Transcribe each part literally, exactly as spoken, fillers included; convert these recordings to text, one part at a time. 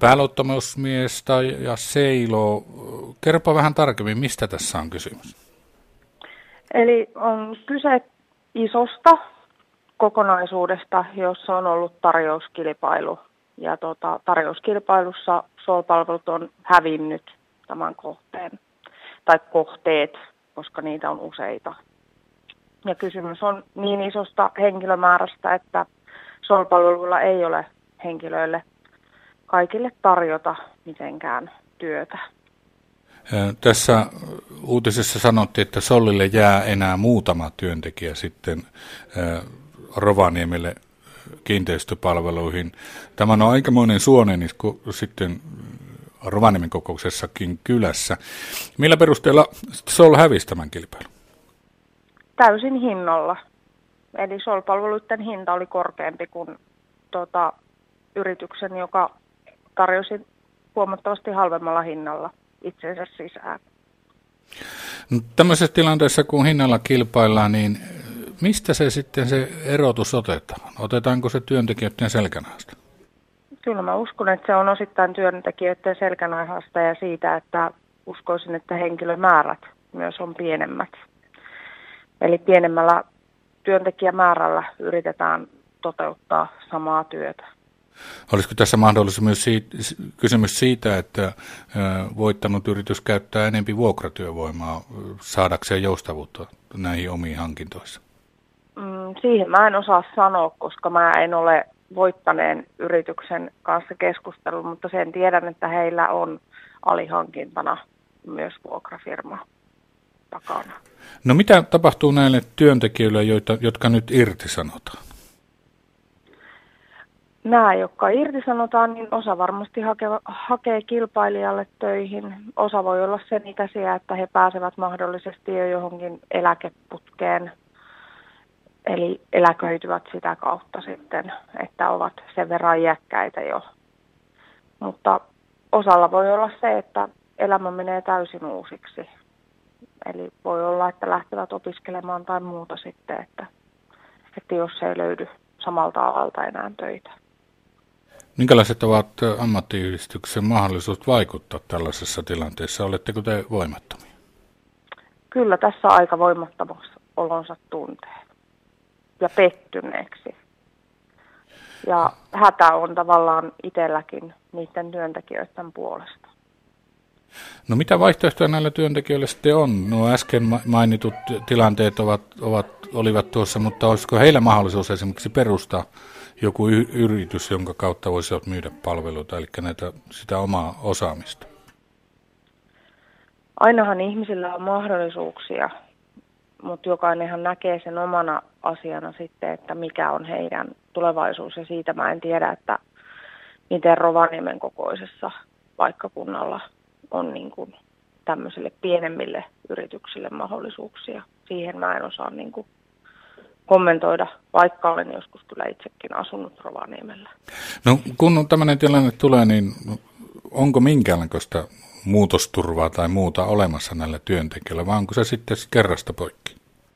Pääluottamusmies tai ja Seilo, kerropa vähän tarkemmin, mistä tässä on kysymys. Eli on kyse isosta kokonaisuudesta, jossa on ollut tarjouskilpailu. Ja tota, tarjouskilpailussa SOL-palvelut on hävinnyt tämän kohteen, tai kohteet, koska niitä on useita. Ja kysymys on niin isosta henkilömäärästä, että SOL-palveluilla ei ole henkilöille kaikille tarjota mitenkään työtä. Tässä uutisessa sanottiin, että SOLille jää enää muutama työntekijä sitten Rovaniemelle kiinteistöpalveluihin. Tämä on aikamoinen suonenisku sitten Rovaniemen kokouksessakin kylässä. Millä perusteella SOL hävisi tämän kilpailun? Täysin hinnolla. Eli SOL-palveluiden hinta oli korkeampi kuin tuota, yrityksen, joka tarjosi huomattavasti halvemmalla hinnalla itsensä sisään. No, tämmöisessä tilanteessa, kun hinnalla kilpaillaan, niin mistä se sitten se erotus otetaan? Otetaanko se työntekijöiden selkänahasta? Kyllä mä uskon, että se on osittain työntekijöiden selkänahasta ja siitä, että uskoisin, että henkilömäärät myös on pienemmät. Eli pienemmällä työntekijämäärällä yritetään toteuttaa samaa työtä. Olisiko tässä mahdollisuus myös siitä, kysymys siitä, että voittanut yritys käyttää enemmän vuokratyövoimaa saadakseen joustavuutta näihin omiin hankintoihin? Mm, siihen mä en osaa sanoa, koska mä en ole voittaneen yrityksen kanssa keskustellut, mutta sen tiedän, että heillä on alihankintana myös vuokrafirma takana. No mitä tapahtuu näille työntekijöille, joita, jotka nyt irtisanotaan? Nämä, jotka irtisanotaan, niin osa varmasti hake, hakee kilpailijalle töihin. Osa voi olla sen ikäisiä, että he pääsevät mahdollisesti jo johonkin eläkeputkeen. Eli eläköityvät sitä kautta sitten, että ovat sen verran iäkkäitä jo. Mutta osalla voi olla se, että elämä menee täysin uusiksi. Eli voi olla, että lähtevät opiskelemaan tai muuta sitten, että, että jos ei löydy samalta alalta enää töitä. Minkälaiset ovat ammattiyhdistyksen mahdollisuudet vaikuttaa tällaisessa tilanteessa? Oletteko te voimattomia? Kyllä tässä aika voimattomaksi olonsa tuntee ja pettyneeksi. Ja hätä on tavallaan itselläkin niiden työntekijöiden puolesta. No mitä vaihtoehtoja näillä työntekijöillä sitten on? No äsken mainitut tilanteet ovat, ovat, olivat tuossa, mutta olisiko heillä mahdollisuus esimerkiksi perustaa joku y- yritys, jonka kautta voisivat myydä palveluita, eli näitä, sitä omaa osaamista? Ainahan ihmisillä on mahdollisuuksia, mutta jokainenhan näkee sen omana asiana sitten, että mikä on heidän tulevaisuus. Ja siitä mä en tiedä, että miten Rovaniemen kokoisessa paikkakunnalla on niin kuin tämmöisille pienemmille yrityksille mahdollisuuksia. Siihen mä en osaa niin kuin kommentoida, vaikka olen joskus kyllä itsekin asunut Rovaniemellä. No kun tämmöinen tilanne tulee, niin onko minkäänlaista muutosturvaa tai muuta olemassa näillä työntekijöillä, vai onko se sitten kerrasta poikki?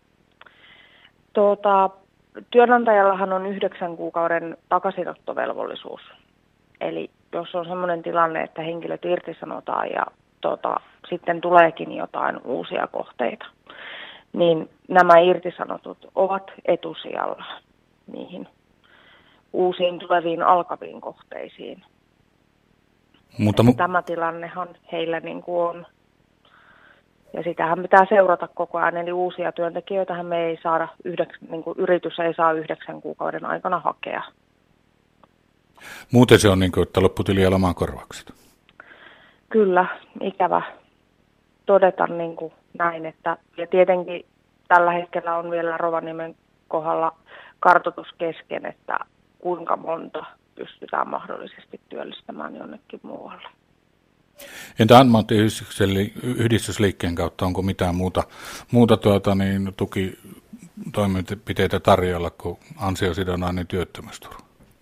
Tuota, työnantajallahan on yhdeksän kuukauden takaisinottovelvollisuus. Eli jos on sellainen tilanne, että henkilöt irtisanotaan ja tuota, sitten tuleekin jotain uusia kohteita, niin nämä irtisanotut ovat etusijalla niihin uusiin tuleviin alkaviin kohteisiin. Mutta mu- tämä tilannehan heillä niin kuin on. Ja sitähän pitää seurata koko ajan, eli uusia työntekijöitähän me ei saada, yhdeks- niin kuin yritys ei saa yhdeksän kuukauden aikana hakea. Muuten se on niin kuin, että lopputili lomakorvaukset. Kyllä, ikävä todeta niin kuin näin, että ja tietenkin tällä hetkellä on vielä Rovaniemen kohdalla kartoitus kesken, että kuinka monta pystytään mahdollisesti työllistämään jonnekin muualle. Entä ammattiyhdistysliikkeen kautta, onko mitään muuta, muuta tuota, niin, tukitoimenpiteitä tarjolla kuin ansiosidonnainen työttömyysturva?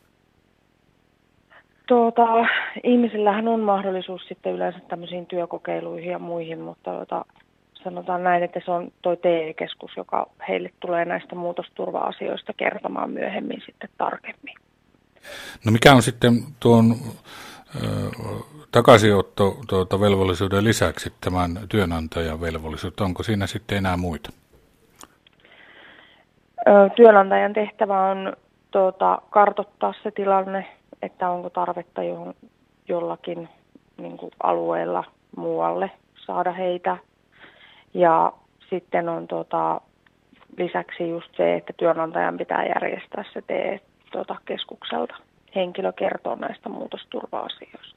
Tuota, ihmisillähän on mahdollisuus sitten yleensä tämmöisiin työkokeiluihin ja muihin, mutta tuota, sanotaan näin, että se on tuo T E-keskus, joka heille tulee näistä muutosturva-asioista kertomaan myöhemmin sitten tarkemmin. No mikä on sitten tuon takaisinotto tuota, velvollisuuden lisäksi tämän työnantajan velvollisuus, onko siinä sitten enää muita? Työnantajan tehtävä on tuota, kartoittaa se tilanne, että onko tarvetta johon, jollakin niin kuin alueella muualle saada heitä. Ja sitten on tuota, lisäksi just se, että työnantajan pitää järjestää se T E tuota, keskukselta henkilö kertoo näistä muutosturva-asioista.